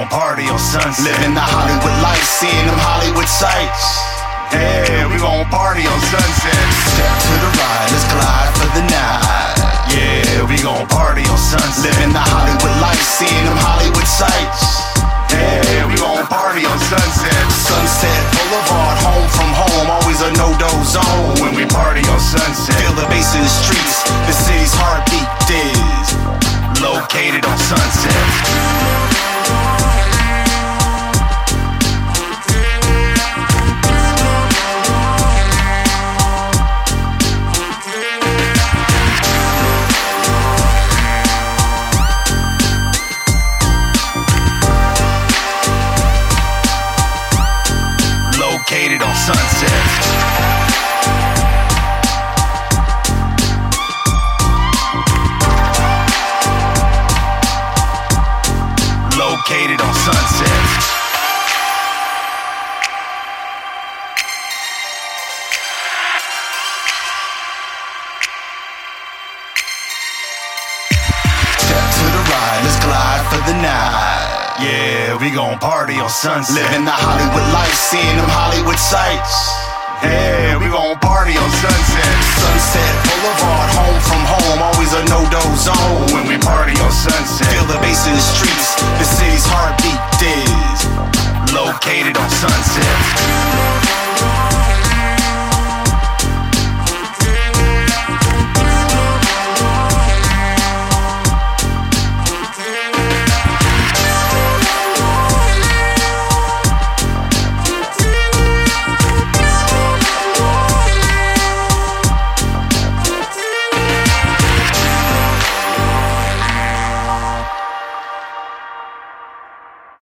gon' party on Sunset. Living the Hollywood life, seeing them Hollywood sights. Yeah, we gon' party on Sunset. Step to the right, let's glide for the night. Yeah, we gon' party on Sunset. Living the Hollywood life, seeing them Hollywood sights. Yeah, we gon' party on Sunset. Sunset Boulevard, home from home, always a no-do zone when we party on Sunset. Feel the bass in the streets, the city's heartbeat is located on Sunset. Located on Sunset. Located on Sunset. Step to the right, let's glide for the night. Yeah, we gon' party on Sunset. Living the Hollywood life, seeing them Hollywood sights. Yeah, we gon' party on Sunset. Sunset Boulevard, home from home, always a no-do zone when we party on Sunset. Feel the bass in the streets, the